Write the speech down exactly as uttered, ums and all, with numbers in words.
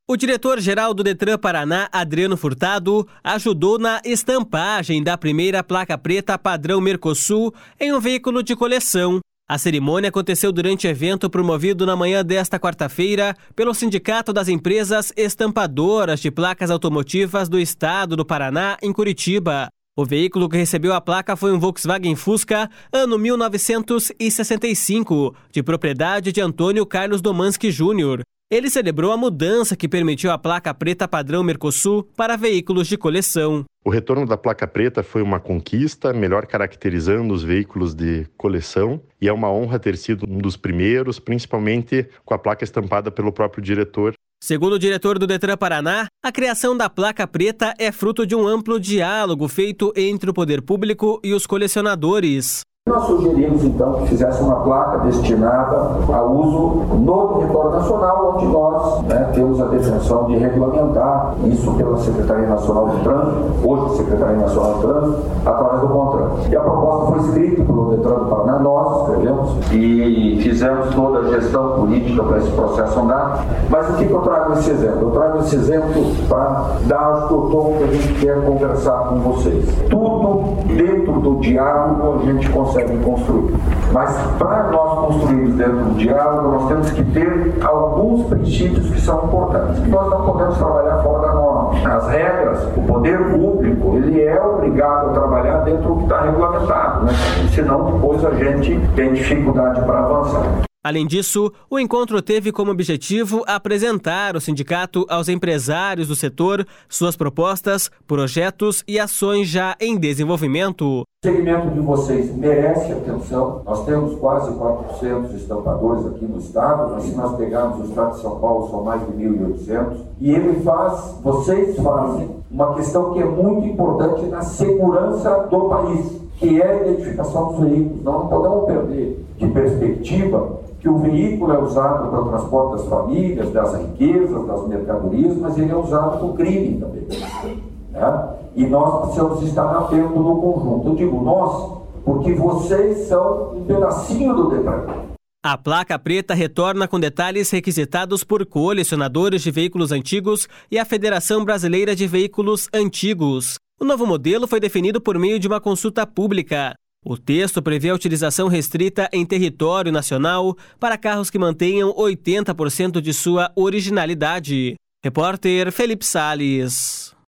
O diretor-geral do Detran Paraná, Adriano Furtado, ajudou na estampagem da primeira placa preta padrão Mercosul em um veículo de coleção. A cerimônia aconteceu durante evento promovido na manhã desta quarta-feira pelo Sindicato das Empresas Estampadoras de Placas Automotivas do Estado do Paraná, em Curitiba. O veículo que recebeu a placa foi um Volkswagen Fusca, ano mil novecentos e sessenta e cinco, de propriedade de Antônio Carlos Domanski Júnior Ele celebrou a mudança que permitiu a placa preta padrão Mercosul para veículos de coleção. O retorno da placa preta foi uma conquista, melhor caracterizando os veículos de coleção, e é uma honra ter sido um dos primeiros, principalmente com a placa estampada pelo próprio diretor. Segundo o diretor do Detran Paraná, a criação da placa preta é fruto de um amplo diálogo feito entre o poder público e os colecionadores. Nós sugerimos, então, que fizesse uma placa destinada ao uso no território nacional, onde nós né, temos a definição de regulamentar isso pela Secretaria Nacional de Trânsito, hoje Secretaria Nacional de Trânsito, através do CONTRAN. E a proposta foi escrita pelo Detran do Paraná, nós escrevemos e fizemos toda a gestão política para esse processo andar. Mas o que, que eu trago esse exemplo? Eu trago esse exemplo para dar o tom que a gente quer conversar com vocês. Tudo dentro do diálogo a gente consegue construir. Mas para nós construirmos dentro do diálogo, nós temos que ter alguns princípios que são importantes. Nós não podemos trabalhar fora da norma. As regras, o poder público, ele é obrigado a trabalhar dentro do que está regulamentado, né? Senão depois a gente tem dificuldade para avançar. Além disso, o encontro teve como objetivo apresentar o sindicato aos empresários do setor, suas propostas, projetos e ações já em desenvolvimento. O segmento de vocês merece atenção. Nós temos quase quatrocentos estampadores aqui no estado, mas se nós pegarmos o estado de São Paulo, são mais de mil e oitocentos. E ele faz, vocês fazem, uma questão que é muito importante na segurança do país, que é a identificação dos veículos. Nós não podemos perder de perspectiva que o veículo é usado para o transporte das famílias, das riquezas, das mercadorias, mas ele é usado para o crime também. Né? E nós precisamos estar atentos no conjunto. Eu digo nós, porque vocês são um pedacinho do Detran. A placa preta retorna com detalhes requisitados por colecionadores de veículos antigos e a Federação Brasileira de Veículos Antigos. O novo modelo foi definido por meio de uma consulta pública. O texto prevê a utilização restrita em território nacional para carros que mantenham oitenta por cento de sua originalidade. Repórter Felipe Salles.